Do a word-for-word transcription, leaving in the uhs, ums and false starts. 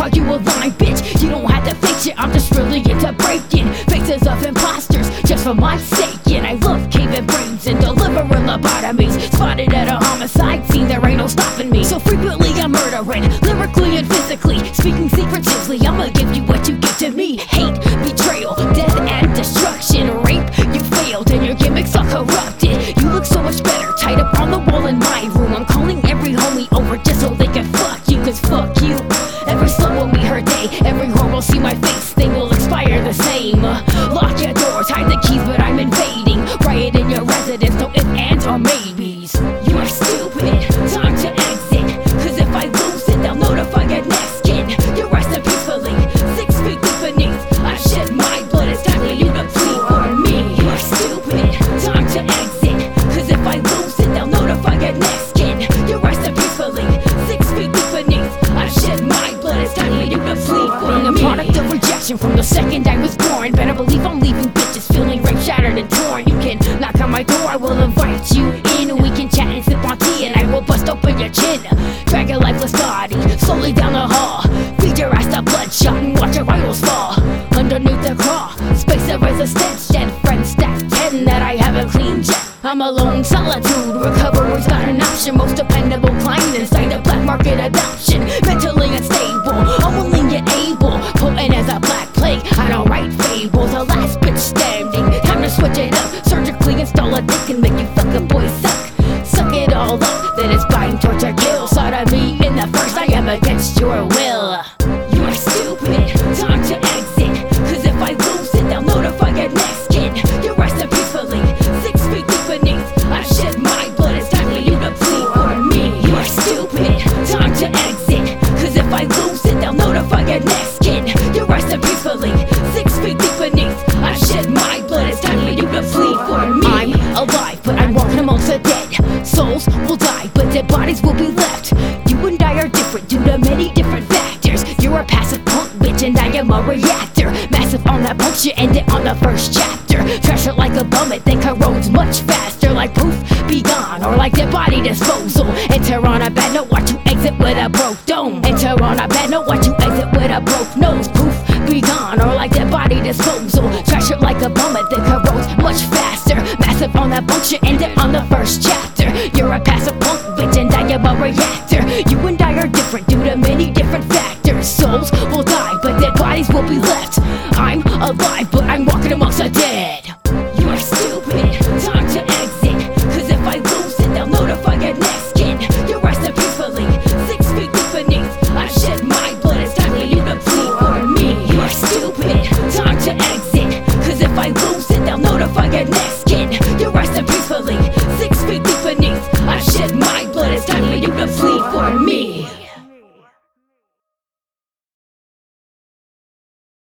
call you a lying bitch. You don't have to fake shit, I'm just really into breaking faces of imposters just for my sake. And I love caving brains and delivering lobotomies. Spotted at a homicide scene, there ain't no stopping me. So frequently I'm murdering, lyrically and physically, speaking secretively. I'ma give you what you give to me. Hate, betrayal, death and destruction. Rape, you failed and your gimmicks are corrupted. You look so much better tied up on the wall in my room. I'm calling every homie over just so they can fuck you, cause fuck you. Every slut will meet her day, every whore will see my face, they will expire the same. Lock your doors, hide the keys, but I'm invading. Riot in your residence, no ifs, ands, or maybes. You are stupid, time to exit, cause if I lose it, they'll notify your next kin. You rest in peacefully, six feet deep beneath. I shed my blood, it's time for you to plead for me. You are stupid, time to exit, cause if I lose it, they'll notify your next kin. You rest in peacefully, six feet deep beneath. I shed my blood, it's time for you to plead for me. I'm the product of rejection from the second I was born. Better believe I'm leaving bitches feeling raped, shattered, and torn. You can knock on my door, I will invite you in. We can chat and sip on tea, and I will bust open your chin. Drag your lifeless body slowly down the hall. Feed your ass to bloodshot and watch your vitals fall. Underneath the crawl, space of resistance. Dead friends stacked ten that I haven't cleaned yet. I'm alone, solitude, recovery's not an option. Most dependable client inside the black market adoption. Mentally unstable, unwilling yet able, potent as a black plague. I don't write fables, the last bitch standing. Time to switch it up, surgically install a dick and make you fucking boys suck. Suck it all up, then it's bind, torture, kill. Sodomy in the first, I am against your will. You are stupid, time to exit, cause if I lose it, they'll notify your next kin. You rest in peacefully, six feet deep beneath. I shed my blood, it's time for you to plead for me. You are stupid, time to exit, cause if I lose it, they'll notify your next kin. You rest in peacefully, six feet deep beneath. I shed my blood, it's time for you to plead for me. I'm alive, but I'm walking amongst the dead. Souls will die, but dead bodies will be left. You and I are different due to many different factors. You're a passive punk bitch and I am a reactor. Massive on that punk shit, end it on the first chapter. Trash it like a bum, it then corrodes much faster. Like poof, be gone, or like dead body disposal. Enter on a bad note, watch you exit with a broke dome. Enter on a bad note, watch you exit with a broke nose. Poof, be gone, or like dead body disposal. Trash it like a bum, it then corrodes much faster. Massive on that punk shit, end it on the first chapter. You're a passive punk bitch and I am a reactor. You and I are different due to many different factors. Souls will die, but dead bodies will be left. I'm alive, but I'm walking amongst the dead. You are stupid, time to exit, cause if I lose it, they'll notify your next kin. You rest in peacefully, six feet deep beneath. I shed my blood, it's time for you to plead for me. You are stupid, time to exit, cause if I lose it, they'll notify your next kin. You rest in peacefully, six feet deep beneath. I shed my blood, it's time for you to plead for me.